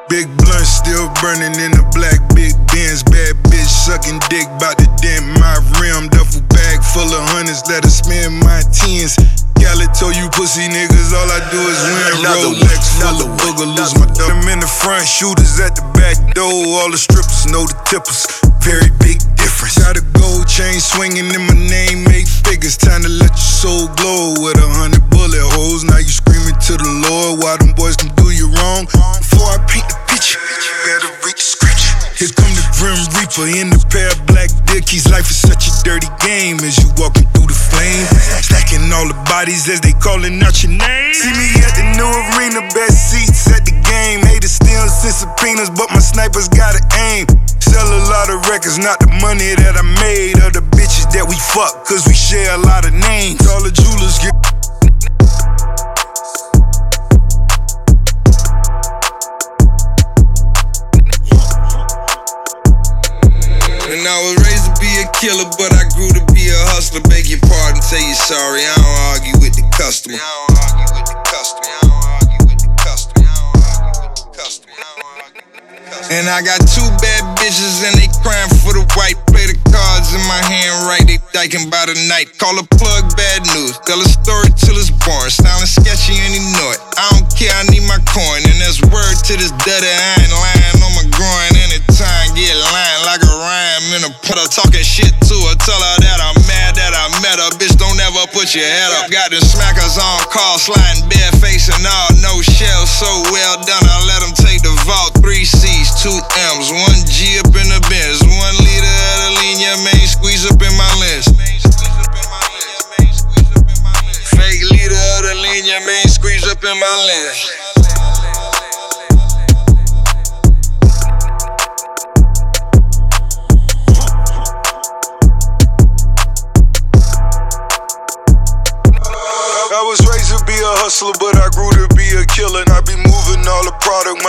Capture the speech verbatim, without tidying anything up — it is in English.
Big blunt still burning in the black big Benz. Bad bitch sucking dick, bout to dent my rim. Duffel bag full of hundreds, let her spend my tens. Gala told you pussy niggas, all I do is win. Rolex full of booger, lose my dog. I'm in the front, shooters at the back door. All the strippers know the tippers, very big difference. Got a gold chain swinging in my name, eight figures. Time to let your soul glow with a hundred bullet holes. Now you screaming to the Lord while them boys can do you wrong. Before I paint the picture, you better read the scripture. Here come the Grim Reaper in the pair of black dickies. Life is such a dirty game as you walking through the flame. Stacking all the bodies as they calling out your name. See me at the new arena, best seats at the game. Haters still send subpoenas, but my snipers gotta aim. Sell a lot of records, not the money that I made, or the bitches that we fuck, cause we share a lot of names. All the jewelers get And I was raised to be a killer, but I grew to be a hustler. Beg your pardon, say you're sorry. I don't argue with the customer. I don't argue with the customer. I don't argue with the customer. I don't argue with the customer. I don't argue with the customer. And I got two bad bitches and they crying for the white. Play the cards in my hand right, they diking by the night. Call a plug bad news, tell a story till it's boring. Sounding sketchy and you know it. I don't care, I need my coin. And that's word to this dirty, I ain't lying on my groin. Anytime, get lying like a rhyme in a puddle. Talking shit to her, tell her that I'm mad that I met her. Bitch, don't ever put your head up. Got them smackers on call, sliding bare face and all, no shell. So well done, I let them take the vault. Three C's, two M's, one G up in the Benz, one liter of the linear main squeeze up in my lens. Fake liter of the linear main squeeze up in my lens. I was raised to be a hustler, but I grew to be a killer. And I be moving all the product.